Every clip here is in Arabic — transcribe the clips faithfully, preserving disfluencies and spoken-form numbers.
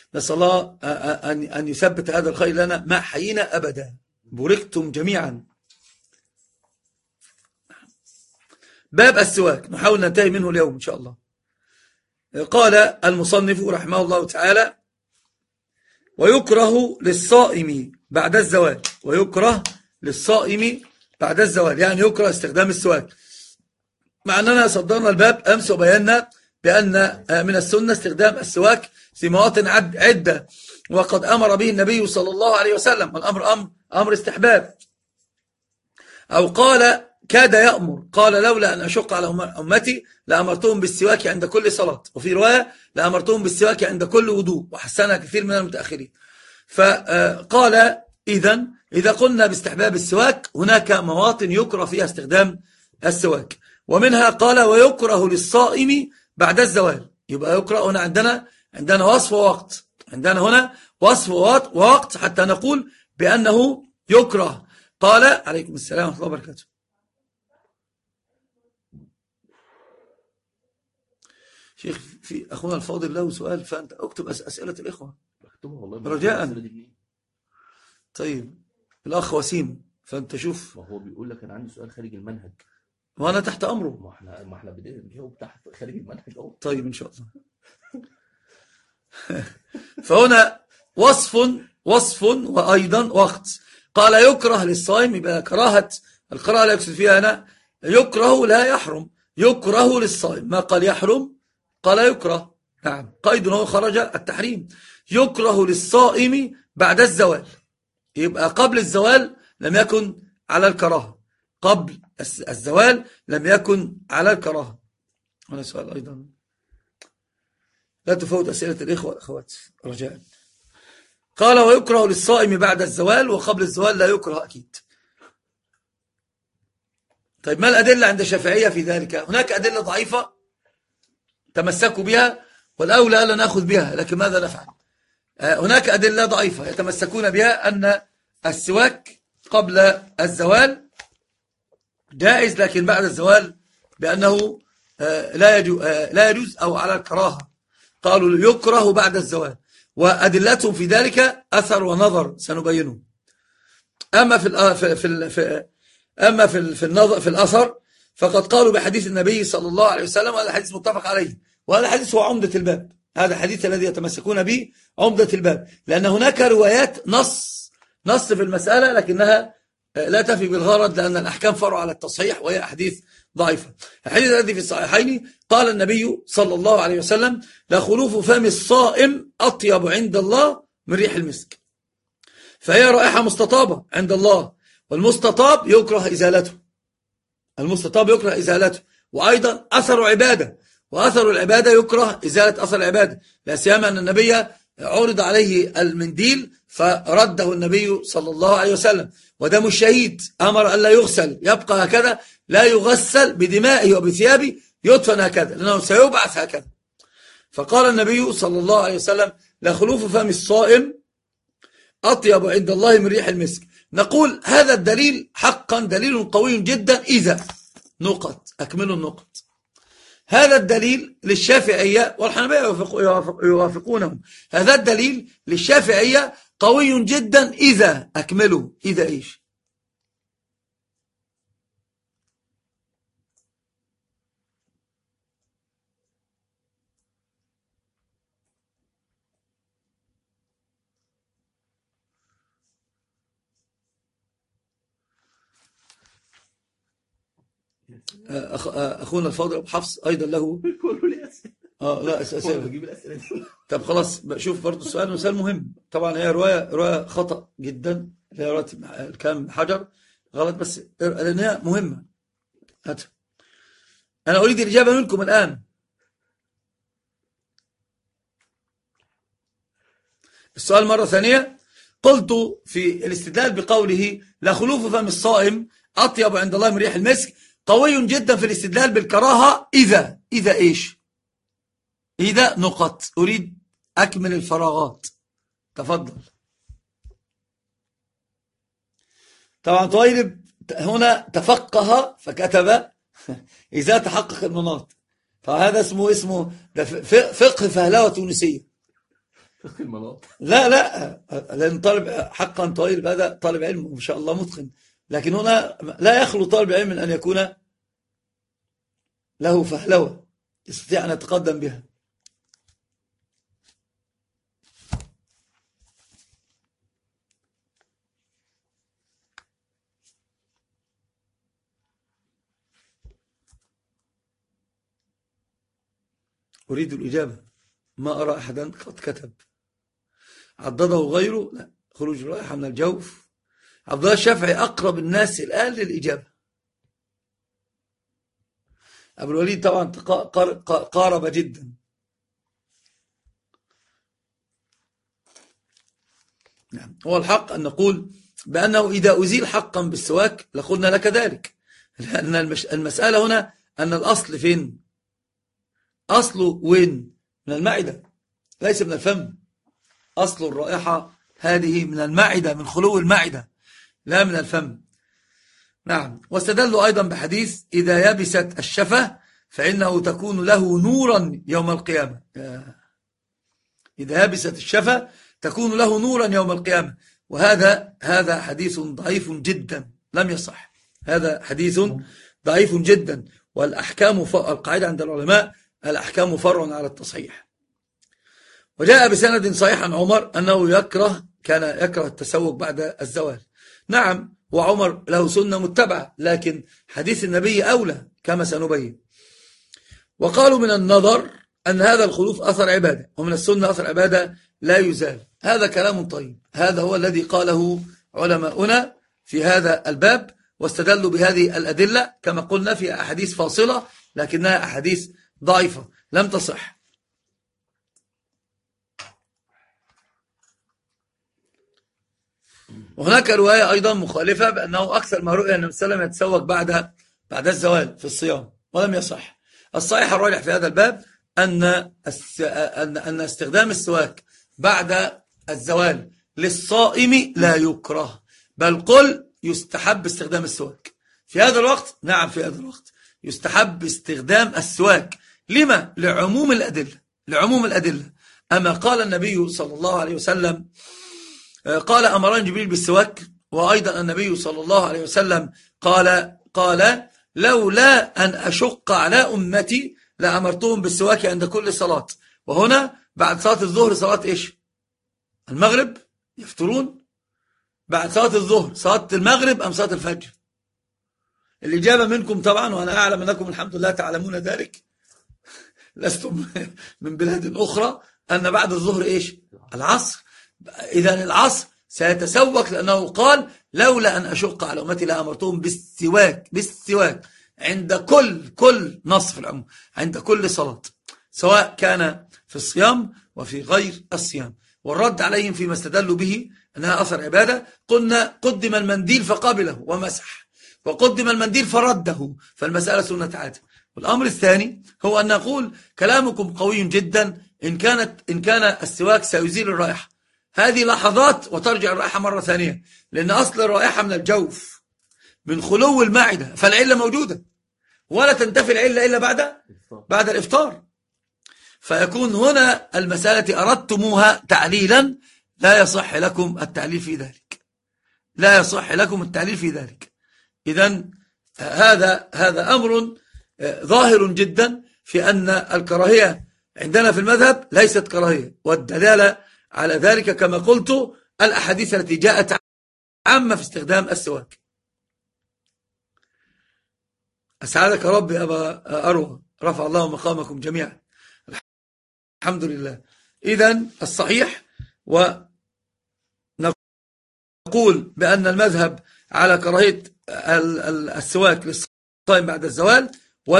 نسأل الله أن يثبت هذا الخير لنا ما حيينا أبدا. بوركتم جميعا. باب السواك نحاول ننتهي منه اليوم إن شاء الله. قال المصنف رحمه الله تعالى: ويكره للصائم بعد الزوال. ويكره للصائم بعد الزوال يعني يكره استخدام السواك. مع أننا صدرنا الباب أمس وبينا بأن من السنة استخدام السواك في مواطن عدة، وقد أمر به النبي صلى الله عليه وسلم. والأمر أمر, أمر استحباب، أو قال كاد يأمر، قال لولا أن أشق على أمتي لأمرتهم بالسواك عند كل صلاة، وفي رواية لأمرتهم بالسواك عند كل وضوء، وحسنها كثير من المتأخرين. فقال إذن إذا قلنا باستحباب السواك هناك مواطن يكره فيها استخدام السواك، ومنها قال ويكره للصائم بعد الزوال. يبقى يكره هنا عندنا عندنا وصف ووقت، عندنا هنا وصف ووقت حتى نقول بأنه يكره. قال عليكم السلام ورحمة الله وبركاته. شيخ في أخونا الفاضل له سؤال، فأنت اكتب أسئلة الإخوة رجاء. طيب الأخ وسيم، فأنت شوف. وهو بيقول لك أنا عندي سؤال خارج المنهج وأنا تحت أمره. ما احنا ما احنا بدأنا نجاوب تحت خارج المنهج أهو. طيب إن شاء الله. فهنا وصف وصف وأيضا وقت. قال يكره للصائم، يبقى كراهة القراءة لا يقصد فيها هنا يكره لا يحرم، يكره للصائم. ما قال يحرم، قال يكره. نعم، قيد هو خرج التحريم. يكره للصائم بعد الزوال، يبقى قبل الزوال لم يكن على الكراهة، قبل الزوال لم يكن على الكراهة. هنا سؤال أيضا، لا تفوت أسئلة الإخوة والأخوات رجاء. قال ويكره للصائم بعد الزوال، وقبل الزوال لا يكره أكيد. طيب ما الأدلة عند الشافعية في ذلك؟ هناك أدلة ضعيفة تمسكوا بها، والأولى ألا نأخذ بها، لكن ماذا نفعل؟ هناك أدلة ضعيفة يتمسكون بها أن السواك قبل الزوال جائز، لكن بعد الزوال بأنه لا يجوز, لا يجوز أو على الكراهة. قالوا يكره بعد الزوال، وأدلتهم في ذلك أثر ونظر سنبينه. أما في في في أما في في النظر في الأثر فقد قالوا بحديث النبي صلى الله عليه وسلم، وهذا حديث متفق عليه، وهذا حديث هو عمدة الباب. هذا الحديث الذي يتمسكون به عمدة الباب، لأن هناك روايات نص نص في المسألة لكنها لا تفي بالغرض، لأن الأحكام فرع على التصحيح وهي أحاديث ضعيفة. الحديث الذي في الصحيحين قال النبي صلى الله عليه وسلم لخلوف فم الصائم أطيب عند الله من ريح المسك، فهي رائحة مستطابة عند الله، والمستطاب يكره إزالته، المستطاب يكره إزالته. وأيضا أثر عبادة، وأثر العبادة يكره إزالة أثر العبادة، لا سيما أن النبي عرض عليه المنديل فرده النبي صلى الله عليه وسلم. ودم الشهيد أمر أن لا يغسل، يبقى هكذا لا يغسل بدمائه وبثيابه، يدفن هكذا لأنه سيبعث هكذا. فقال النبي صلى الله عليه وسلم لخلوف فم الصائم أطيب عند الله من ريح المسك. نقول هذا الدليل حقا دليل قوي جدا، إذا نقط أكملوا النقط. هذا الدليل للشافعية والحنبلية يوافقونهم، هذا الدليل للشافعية قوي جدا إذا أكملوا. إذا إيش؟ أخ... أخونا الفاضل أبو حفص أيضا له آه لا أسئلة. طب خلاص شوف برضو السؤال سؤال مهم. طبعا هي رواية رواية خطأ جدا، هي رواية الكلام حجر غلط، بس لأنها مهمة. هات. أنا أريد الإجابة منكم الآن. السؤال مرة ثانية. قلت في الاستدلال بقوله لا خلوف فم الصائم أطيب عند الله من ريح المسك قوي جدا في الاستدلال بالكراهة إذا إذا إيش؟ إذا نقط. أريد أكمل الفراغات. تفضل. طبعا طويلب هنا تفقه فكتب إذا تحقق المناط، فهذا اسمه اسمه فقه فهلوة تونسية. فقه المناط. لا لا، لأن طالب حقا طالب هذا طالب علم ما شاء الله متقن، لكن هنا لا يخلو طالب علم من أن يكون له فهلوة يستطيع أن يتقدم بها. أريد الإجابة، ما أرى أحدا قد كتب. عضده غيره، لا، خروج الرائحة من الجوف. عبد الله الشافعي أقرب الناس الآن للإجابة. أبو الوليد طبعا قارب جدا. نعم، هو الحق أن نقول بأنه إذا أزيل حقا بالسواك لقلنا لك ذلك، لأن المسألة هنا أن الأصل فين؟ أصله وين؟ من المعدة ليس من الفم. أصل الرائحة هذه من المعدة، من خلو المعدة لا من الفم. نعم، واستدلوا أيضا بحديث إذا يبست الشفة فإنه تكون له نورا يوم القيامة. إذا يبست الشفة تكون له نورا يوم القيامة، وهذا هذا حديث ضعيف جدا لم يصح. هذا حديث ضعيف جدا، والأحكام القاعدة عند العلماء الأحكام فرع على التصحيح. وجاء بسند صحيح عن عمر أنه يكره كان يكره التسوق بعد الزوال. نعم، وعمر له سنة متبعة، لكن حديث النبي أولى كما سنبين. وقالوا من النظر أن هذا الخلوف أثر عبادة، ومن السنة أثر عبادة لا يزال. هذا كلام طيب، هذا هو الذي قاله علماؤنا في هذا الباب، واستدلوا بهذه الأدلة كما قلنا في أحاديث فاصلة، لكنها أحاديث ضعيفة لم تصح. وهناك رواية أيضا مخالفة بأنه أكثر ما رؤيا النبي صلى الله عليه وسلم يتسوق بعد بعد الزوال في الصيام، ولم يصح. الصحيح الراجح في هذا الباب أن أن استخدام السواك بعد الزوال للصائم لا يكره، بل قل يستحب استخدام السواك في هذا الوقت. نعم، في هذا الوقت يستحب استخدام السواك. لما؟ لعموم الأدلة، لعموم الأدلة. أما قال النبي صلى الله عليه وسلم، قال أمران جبريل بالسواك، وأيضا النبي صلى الله عليه وسلم قال قال لولا أن أشق على أمتي لأمرتهم بالسواك عند كل صلاة. وهنا بعد صلاة الظهر صلاة إيش؟ المغرب يفطرون بعد صلاة الظهر صلاة المغرب أم صلاة الفجر؟ الإجابة منكم طبعا، وأنا أعلم أنكم الحمد لله تعلمون ذلك، لستم من بلاد أخرى، أن بعد الظهر إيش؟ العصر. إذن العصر سيتسوك، لأنه قال لولا أن أشق على أمتي لأمرتهم بالسواك بالسواك عند كل كل نصف العمر، عند كل صلاة، سواء كان في الصيام وفي غير الصيام. والرد عليهم فيما استدلوا به أنها أثر عبادة، قلنا قدم المنديل فقبله ومسح، وقدم المنديل فرده، فالمسألة سنة عادة. والأمر الثاني هو أن نقول كلامكم قوي جدا إن كانت إن كان السواك سيزيل الرائحة، هذه لحظات وترجع الرائحة مرة ثانية، لأن أصل الرائحة من الجوف، من خلو المعدة، فالعلة موجودة ولا تنتفي العلة إلا بعد بعد الإفطار. فيكون هنا المسألة أردتموها تعليلا، لا يصح لكم التعليل في ذلك، لا يصح لكم التعليل في ذلك. إذن هذا هذا أمر ظاهر جدا في أن الكراهية عندنا في المذهب ليست كراهية، والدلالة على ذلك كما قلت الأحاديث التي جاءت عامة في استخدام السواك. أسعدك ربي يا أبا أروى، رفع الله مقامكم جميعا، الحمد لله. إذن الصحيح، ونقول بأن المذهب على كراهية السواك للصائم بعد الزوال،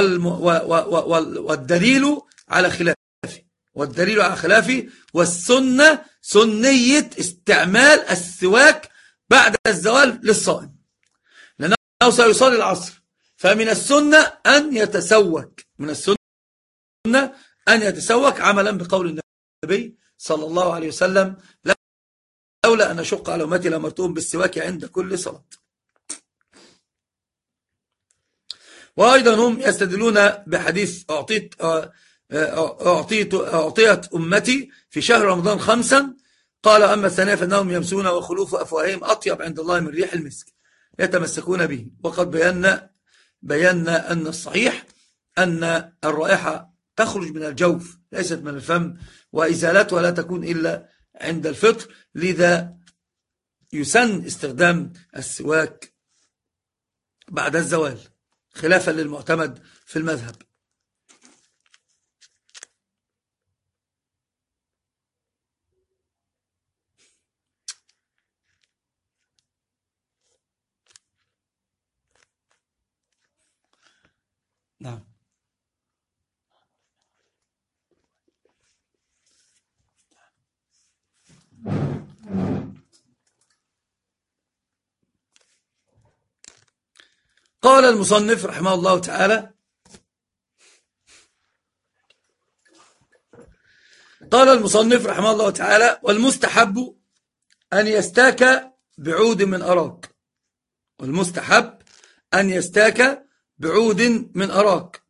والدليل على خلافه والدليل على خلافه والسنة سنية استعمال السواك بعد الزوال للصائم، لأنه سيصلي العصر، فمن السنة أن يتسوك، من السنة أن يتسوك عملا بقول النبي صلى الله عليه وسلم لولا أن أشق على أمتي لأمرتهم بالسواك عند كل صلاة. وأيضا هم يستدلون بحديث أعطيت أعطيت, أعطيت أمتي في شهر رمضان خمسا، قال أما الثانية فإنهم يمسون وخلوف أفواههم أطيب عند الله من ريح المسك يتمسكون به. وقد بينا بينا أن الصحيح أن الرائحة تخرج من الجوف ليست من الفم، وإزالتها لا تكون إلا عند الفطر، لذا يسن استخدام السواك بعد الزوال خلافا للمعتمد في المذهب. نعم. قال المصنف رحمه الله تعالى قال المصنف رحمه الله تعالى والمستحب أن يستاك بعود من أراك والمستحب أن يستاك بعود من أراك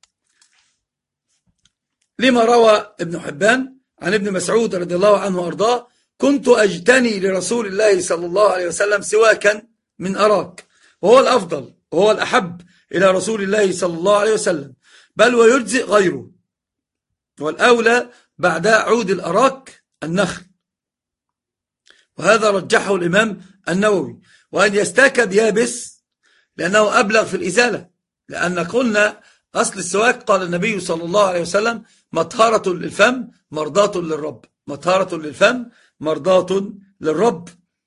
لما روى ابن حبان عن ابن مسعود رضي الله عنه وأرضاه: كنت أجتني لرسول الله صلى الله عليه وسلم سواكا من أراك، وهو الأفضل وهو الأحب إلى رسول الله صلى الله عليه وسلم، بل ويجزئ غيره، والأولى بعد عود الأراك النخل، وهذا رجحه الإمام النووي. وأن يستاك بيابس لأنه أبلغ في الإزالة، لأن قلنا أصل السواك قال النبي صلى الله عليه وسلم: مطهرة للفم مرضاة للرب، مطهرة للفم مرضاة للرب.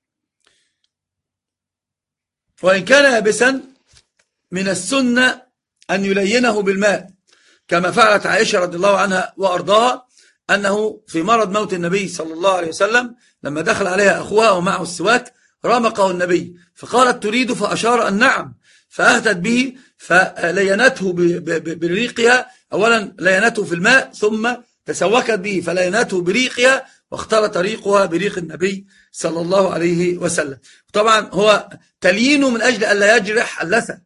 وإن كان يابسا من السنة أن يلينه بالماء، كما فعلت عائشة رضي الله عنها وأرضاها، أنه في مرض موت النبي صلى الله عليه وسلم لما دخل عليها أخوها ومعه السواك رمقه النبي فقالت: تريد؟ فأشار أن نعم، فأهتت به فلينته بريقها، أولا لينته في الماء ثم تسوكت به فلينته بريقها، واختلط ريقها بريق النبي صلى الله عليه وسلم. طبعا هو تليينه من أجل أن لا يجرح اللثة،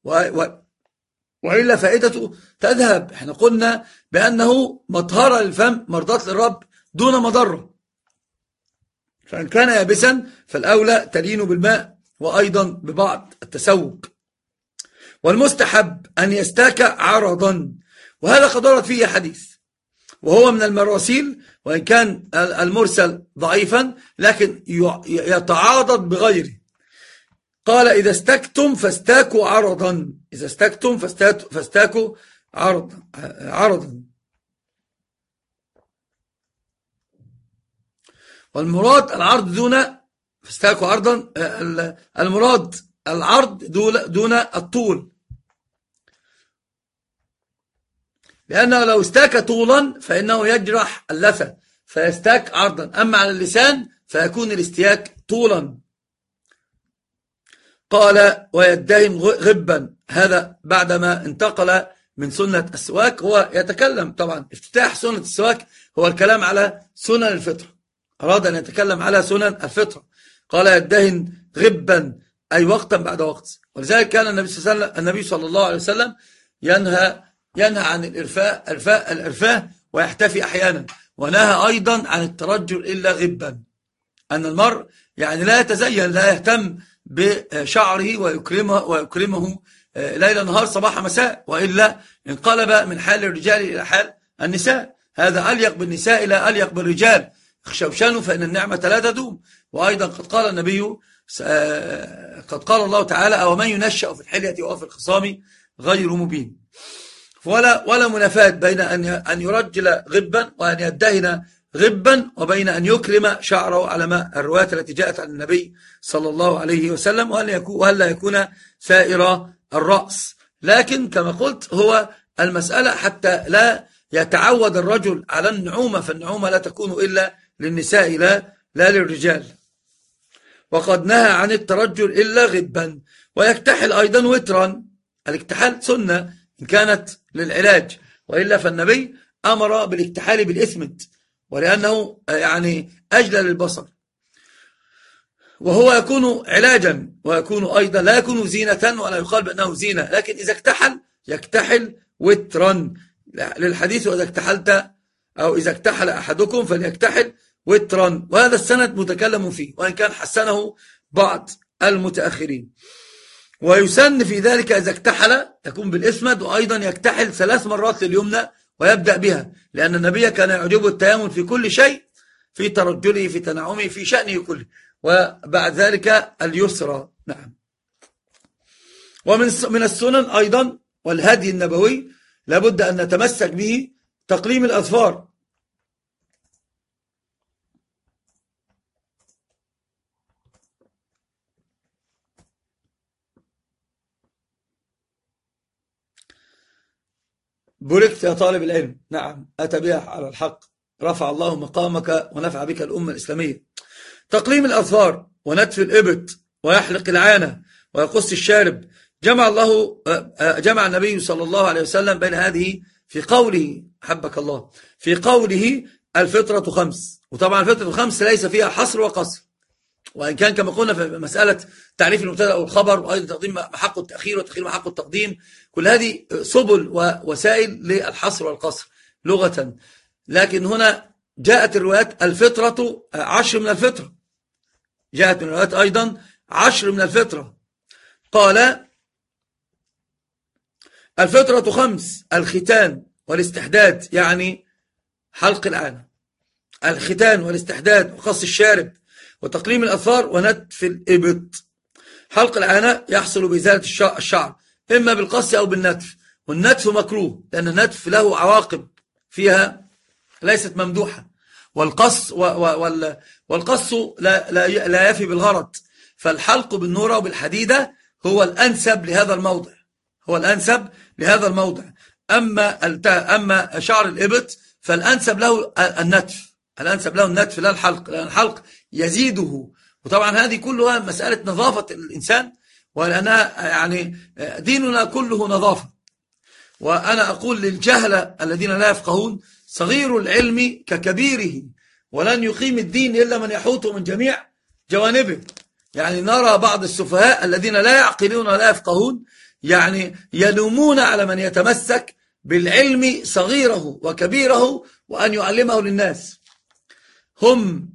وإلا فائدته تذهب. احنا قلنا بأنه مطهرة للفم مرضاة للرب دون مضرة، فإن كان يابسا فالأولى تليينه بالماء وأيضا ببعض التسوك. والمستحب أن يستاك عرضا، وهذا قد ورد فيه حديث، وهو من المراسيل، وإن كان المرسل ضعيفا لكن يتعاضد بغيره. قال: إذا استكتم فاستاكوا عرضا، إذا استكتم فاستاكوا عرضا عرضا والمراد العرض دون فاستاكوا عرضا، المراد العرض دون الطول، لأنه لو استاك طولا فإنه يجرح اللثة فيستاك عرضا، أما على اللسان فيكون الاستياك طولا. قال: ويدهن غبا، هذا بعدما انتقل من سنة السواك. هو يتكلم طبعا افتتاح سنة السواك هو الكلام على سنن الفطرة، أراد أن يتكلم على سنن الفطرة. قال: يدهن غبا أي وقتا بعد وقت، ولذلك كان النبي صلى الله عليه وسلم, النبي صلى الله عليه وسلم ينهى ينهى عن الإرفاء الإرفاء الإرفاء ويحتفي أحيانا، ونهى أيضا عن الترجل إلا غبا، أن المرء يعني لا يتزين، لا يهتم بشعره ويكرمه, ويكرمه ليل نهار صباح مساء، وإلا انقلب من حال الرجال إلى حال النساء. هذا أليق بالنساء لا أليق بالرجال، اخشوشنوا فإن النعمة لا تدوم. وأيضا قد قال النبي قد قال الله تعالى: أو من ينشأ في الحلية وفي الخصام غير مبين. ولا ولا منافاة بين أن أن يرجل غبا وأن يدهن غبا، وبين أن يكرم شعره على ما الروايات التي جاءت عن النبي صلى الله عليه وسلم، وهل لا يكون سائر الرأس. لكن كما قلت هو المسألة حتى لا يتعود الرجل على النعومة، فالنعومة لا تكون إلا للنساء لا, لا للرجال. وقد نهى عن الترجل إلا غبا، ويكتحل أيضا وترا. الاكتحال سنة إن كانت للعلاج، وإلا فالنبي أمر بالاكتحال بالإثمد، ولأنه يعني أجلى للبصر، وهو يكون علاجا، ويكون أيضا لا يكون زينة ولا يقال بأنه زينة، لكن إذا اكتحل يكتحل وترا للحديث وإذا اكتحلت أو إذا اكتحل أحدكم فليكتحل وترا، وهذا السند متكلم فيه وإن كان حسنه بعض المتأخرين. ويسن في ذلك إذا اكتحل يكون بالإسمد، وأيضا يكتحل ثلاث مرات لليمنى ويبدأ بها، لأن النبي كان يعجبه التيامن في كل شيء، في ترجله في تنعمه في شأنه كله، وبعد ذلك اليسرى. نعم. ومن من السنن أيضا والهدي النبوي لابد أن نتمسك به تقليم الأظفار. بوركت يا طالب العلم. نعم، أتى بها على الحق، رفع الله مقامك ونفع بك الأمة الإسلامية. تقليم الأظفار ونتف الإبط ويحلق العانة ويقص الشارب، جمع الله جمع النبي صلى الله عليه وسلم بين هذه في قوله، حبك الله، في قوله الفطرة خمس. وطبعا الفطرة خمس ليس فيها حصر وقصر، وإن كان كما قلنا في مسألة تعريف المبتدأ والخبر، وأيضا تقديم محق التأخير وتأخير محق التقديم، كل هذه سبل ووسائل للحصر والقصر لغة. لكن هنا جاءت الروايات الفطرة عشر من الفطرة، جاءت من الروايات أيضا عشر من الفطرة. قال الفطرة خمس: الختان والاستحداد، يعني حلق العانة، الختان والاستحداد وقص الشارب وتقليم الأظفار ونتف الإبط. حلق العانة يحصل بإزالة الشعر إما بالقص أو بالنتف، والنتف مكروه لأن النتف له عواقب فيها ليست ممدوحة، والقص والقص لا, لا, لا يفي بالغرض، فالحلق بالنورة وبالحديدة هو الأنسب لهذا الموضع، هو الأنسب لهذا الموضع. أما أما شعر الإبط فالأنسب له النتف، الأنسب له النتف لا الحلق، لأن الحلق يزيده. وطبعا هذه كلها مسألة نظافة الإنسان، ولأنها يعني ديننا كله نظافة. وأنا أقول للجهلة الذين لا يفقهون: صغير العلم ككبيره، ولن يقيم الدين إلا من يحوطه من جميع جوانبه. يعني نرى بعض السفهاء الذين لا يعقلون ولا يفقهون يعني يلومون على من يتمسك بالعلم صغيره وكبيره وأن يعلمه للناس. هم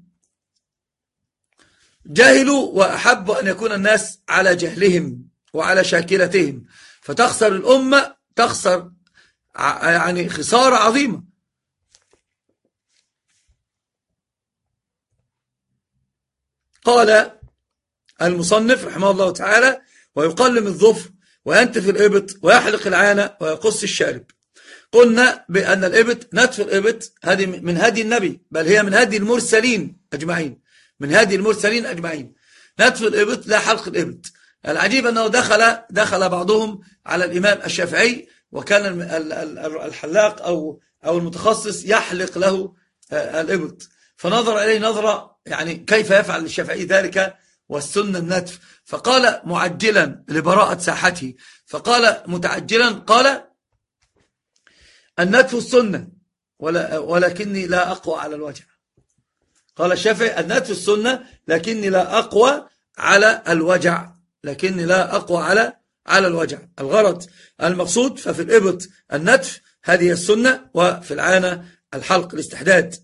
جهلوا وأحبوا أن يكون الناس على جهلهم وعلى شاكلتهم، فتخسر الأمة، تخسر يعني خسارة عظيمة. قال المصنف رحمه الله تعالى: ويقلم الظفر وينتف الإبط ويحلق العانة ويقص الشارب. قلنا بأن الإبط، نتف الإبط، هذه من هدي النبي، بل هي من هدي المرسلين أجمعين، من هدي المرسلين أجمعين. نتف الإبط لا حلق الإبط. العجيب أنه دخل دخل بعضهم على الإمام الشافعي، وكان الحلاق أو أو المتخصص يحلق له الإبط، فنظر إليه نظرة يعني كيف يفعل الشافعي ذلك والسنة النتف، فقال معجلا لبراءة ساحته، فقال متعجلا، قال: النتف السنة ولكني لا أقوى على الوجع. قال الشافعي: النتف السنة لكني لا أقوى على الوجع، لكني لا أقوى على على الوجع. الغرض المقصود ففي الإبط النتف، هذه السنة، وفي العانة الحلق الاستحداد.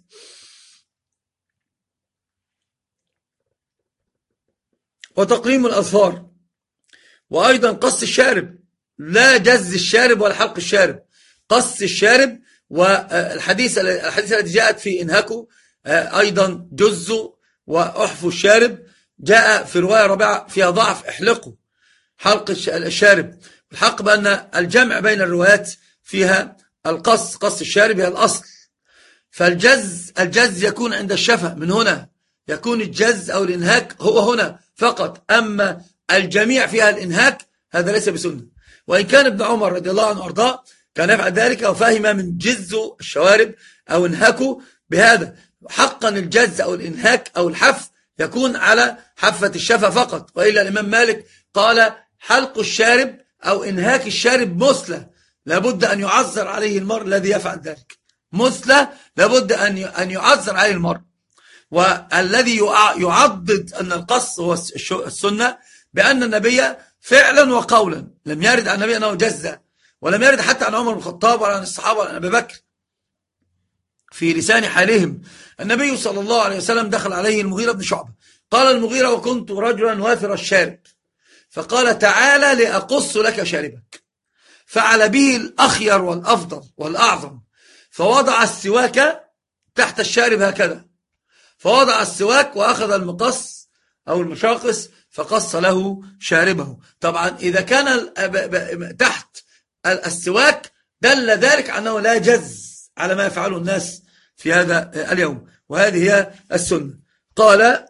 وتقليم الأظفار، وأيضا قص الشارب، لا جز الشارب ولا حلق الشارب، قص الشارب. والحديث الحديث التي جاءت في إنهاكوا أيضا جزوا وأحفوا الشارب، جاء في رواية رابعة فيها ضعف: احلقوا، حلق الشارب. الحق بأن الجمع بين الروايات فيها القص، قص الشارب هي الأصل. فالجز الجز يكون عند الشفة، من هنا يكون الجز أو الإنهاك هو هنا فقط، أما الجميع فيها الإنهاك هذا ليس بسنة. وإن كان ابن عمر رضي الله عنه وأرضاه كان يفعل ذلك وفهم من جزوا الشوارب أو انهكوا بهذا. حقا الجز أو الإنهاك أو الحف يكون على حفة الشفة فقط، وإلا الإمام مالك قال: حلق الشارب أو إنهاك الشارب مثلى، لابد أن يعذر عليه المرء الذي يفعل ذلك، مثلى لابد أن يعذر عليه المرء. والذي يعضد أن القص هو السنة بأن النبي فعلا وقولا لم يرد عن النبي أنه جز ولم يرد حتى عن عمر بن الخطاب ولا عن الصحابة ولا عن أبي بكر في لسان حالهم. النبي صلى الله عليه وسلم دخل عليه المغيرة بن شعبة، قال المغيرة: وكنت رجلا وافر الشارب، فقال: تعالى لأقص لك شاربك. فعل به الأخير والأفضل والأعظم، فوضع السواك تحت الشارب هكذا، فوضع السواك وأخذ المقص أو المشاقص فقص له شاربه. طبعا إذا كان تحت السواك دل ذلك أنه لا جز على ما يفعله الناس في هذا اليوم، وهذه هي السنة. قال: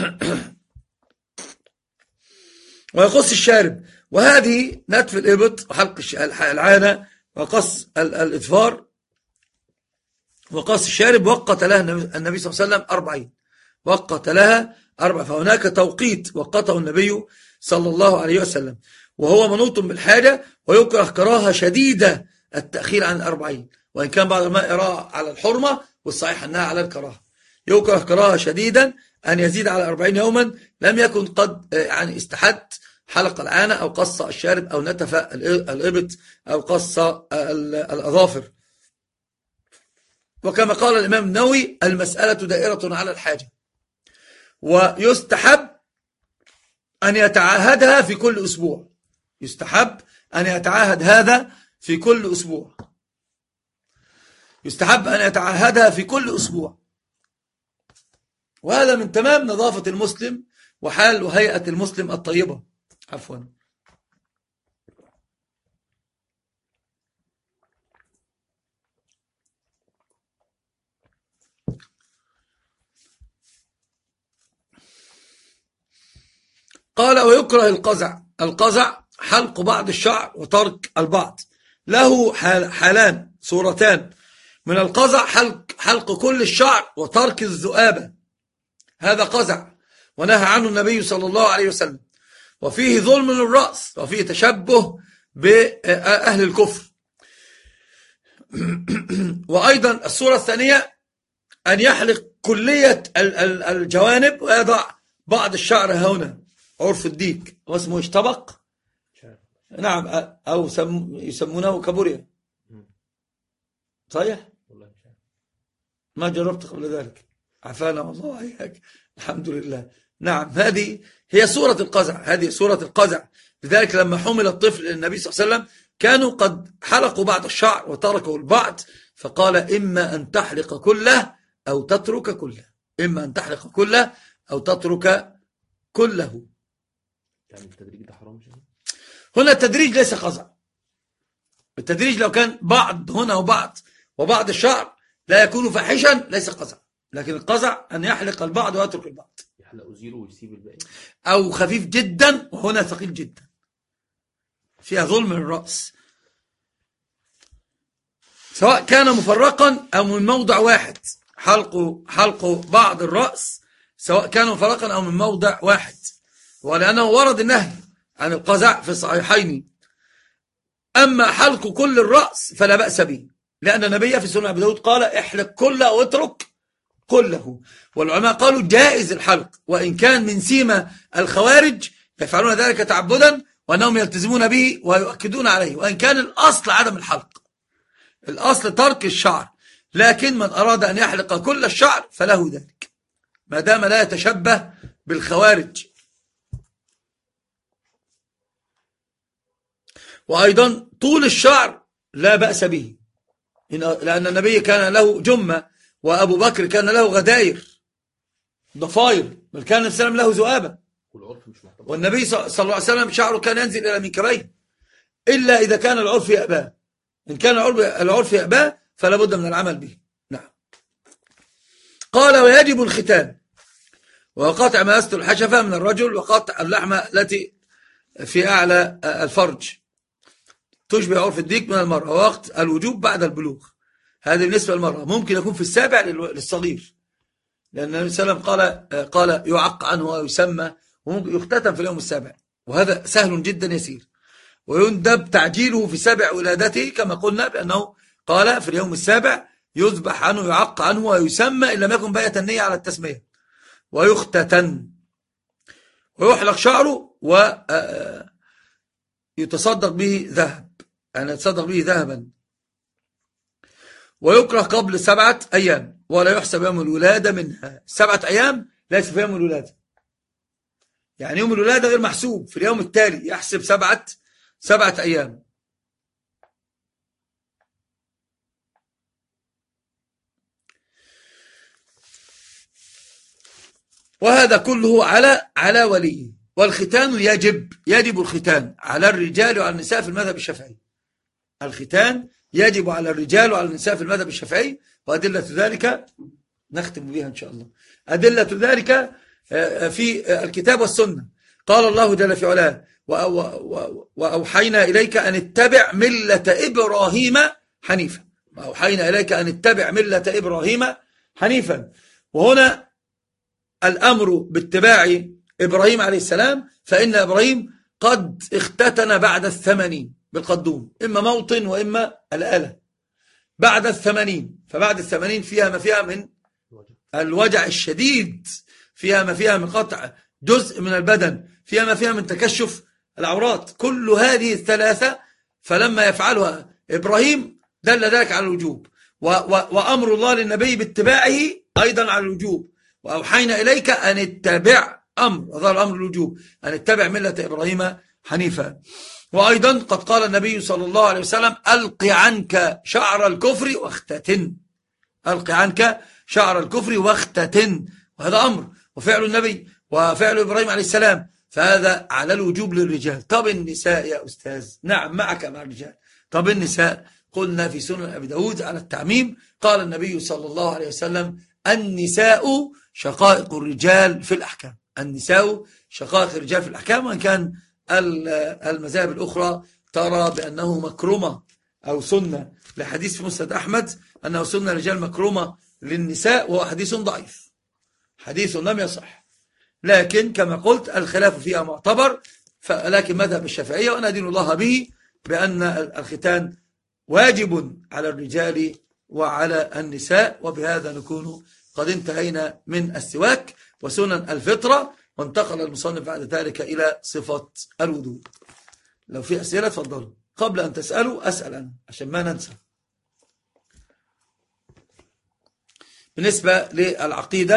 ويقص الشارب، وهذه نتف الإبط وحلق العانة وقص الإظفار وقص الشارب وقت لها النبي صلى الله عليه وسلم أربعين، وقت لها أربع، فهناك توقيت وقته النبي صلى الله عليه وسلم، وهو منوط بالحاجة، ويكره كراهة شديدة التأخير عن الأربعين، وإن كان بعض الماء يرى على الحرمة، والصحيح أنها على الكراهة. يكره كراهة شديدا أن يزيد على أربعين يوما لم يكن قد يعني استحد حلق العانة أو قص الشارب أو نتف الإبط أو قص الأظافر. وكما قال الإمام النووي: المسألة دائرة على الحاجة، ويستحب أن يتعاهدها في كل أسبوع، يستحب أن يتعاهد هذا في كل أسبوع، يستحب أن يتعاهدها في كل أسبوع، وهذا من تمام نظافة المسلم وحال وهيئة المسلم الطيبة. عفوا. قال: ويكره القزع. القزع حلق بعض الشعر وترك البعض، له حالان صورتان من القزع: حلق, حلق كل الشعر وترك الذؤابة، هذا قزع ونهى عنه النبي صلى الله عليه وسلم، وفيه ظلم للرأس، وفيه تشبه بأهل الكفر. وأيضا الصورة الثانية أن يحلق كلية الجوانب ويضع بعض الشعر هنا، عرف الديك، واسمه اشتبق، نعم، أو يسمونه كابوريا، صحيح؟ ما جربت قبل ذلك، عفانا والله إياك، الحمد لله. نعم، هذه هي صورة القزع، هذه صورة القزع. لذلك لما حمل الطفل للنبي صلى الله عليه وسلم كانوا قد حلقوا بعض الشعر وتركوا البعض، فقال: إما أن تحلق كله أو تترك كله، إما أن تحلق كله أو تترك كله. يعني التدريج ده حرام شيء؟ هنا التدريج ليس قزع. التدريج لو كان بعض هنا وبعض وبعض الشعر لا يكون فاحشا ليس قزع، لكن القزع أن يحلق البعض ويترك البعض، يحلق زيرو ويسيب الباقي، أو خفيف جدا وهنا ثقيل جدا، فيها ظلم للرأس، سواء كان مفرقا أو من موضع واحد. حلق حلق بعض الرأس سواء كان مفرقا أو من موضع واحد، ولأنه ورد النهي عن القزع في الصحيحين. أما حلق كل الرأس فلا بأس به، لأن النبي في سنة أبي داود قال: احلق كله واترك كله. والعلماء قالوا جائز الحلق، وإن كان من سيما الخوارج يفعلون ذلك تعبدا وأنهم يلتزمون به ويؤكدون عليه، وإن كان الأصل عدم الحلق، الأصل ترك الشعر، لكن من أراد أن يحلق كل الشعر فله ذلك ما دام لا يتشبه بالخوارج. وأيضا طول الشعر لا بأس به، لأن النبي كان له جمة، وأبو بكر كان له غداير ضفاير، بل كان النبي صلى الله عليه وسلم له ذؤابة، والنبي صلى الله عليه وسلم شعره كان ينزل إلى منكبيه، إلا إذا كان العرف يأباه. إن كان العرف يأباه فلا بد من العمل به. نعم. قال: ويجب الختان، وقطع ما يستر الحشفة من الرجل، وقطع اللحمة التي في أعلى الفرج تشبه عرف الديك من المرأة، ووقت الوجوب بعد البلوغ، هذا بالنسبة للمرأة. ممكن يكون في السابع للصغير، لأن النبي صلى الله عليه وسلم قال قال يعق عنه ويسمى، وممكن يختتم في اليوم السابع، وهذا سهل جدا يسير. ويندب تعجيله في سابع ولادته، كما قلنا بأنه قال في اليوم السابع يذبح عنه يعق عنه ويسمى إن لم يكن بيت النية على التسمية، ويختتن، ويحلق شعره ويتصدق به ذهب. أن يتصدق به ذهبا، ويكره قبل سبعة أيام ولا يحسب يوم الولادة منها. سبعة أيام ليس في يوم الولادة، يعني يوم الولادة غير محسوب، في اليوم التالي يحسب سبعة سبعة أيام. وهذا كله على على وليه. والختان يجب يجب الختان على الرجال وعلى النساء في المذهب الشافعي. الختان يجب على الرجال وعلى النساء في المذهب الشافعي، وأدلة ذلك نختم بها إن شاء الله. أدلة ذلك في الكتاب والسنة. قال الله جل في علاه: وأوحينا إليك أن اتبع ملة إبراهيم حنيفا. وأوحينا إليك أن اتبع ملة إبراهيم حنيفا. وهنا الأمر باتباع إبراهيم عليه السلام، فإن إبراهيم قد اختتن بعد الثمانين بالقدوم، إما موطن وإما الآلة بعد الثمانين. فبعد الثمانين فيها ما فيها من الوجع الشديد، فيها ما فيها من قطع جزء من البدن، فيها ما فيها من تكشف العورات، كل هذه الثلاثة فلما يفعلها إبراهيم دل ذلك على الوجوب. وأمر الله للنبي باتباعه أيضا على الوجوب. وأوحينا إليك أن اتبع، أمر هذا الأمر الوجوب، أن اتبع ملة إبراهيم حنيفا. وأيضا قد قال النبي صلى الله عليه وسلم: ألق عنك شعر الكفر واختتن. ألق عنك شعر الكفر واختتن، وهذا أمر وفعل النبي وفعل إبراهيم عليه السلام، فهذا على الوجوب للرجال. طب النساء يا أستاذ؟ نعم معك مع الرجال. طب النساء؟ قلنا في سنن أبي داود على التعميم، قال النبي صلى الله عليه وسلم: النساء شقائق الرجال في الأحكام. النساء شقائق الرجال في الأحكام، وإن كان المذاهب الأخرى ترى بأنه مكرمة أو سنة، لحديث في مسند أحمد أنه سنة الرجال مكرمة للنساء، وهو حديث ضعيف، حديث لم يصح. لكن كما قلت الخلاف فيها معتبر، لكن مذهب الشافعية وأنا أدين الله به بأن الختان واجب على الرجال وعلى النساء. وبهذا نكون قد انتهينا من السواك وسنن الفطرة، وانتقل المصنف بعد ذلك إلى صفة الوضوء. لو في أسئلة تفضلوا. قبل أن تسألوا أسأل أنا عشان ما ننسى. بالنسبة للعقيدة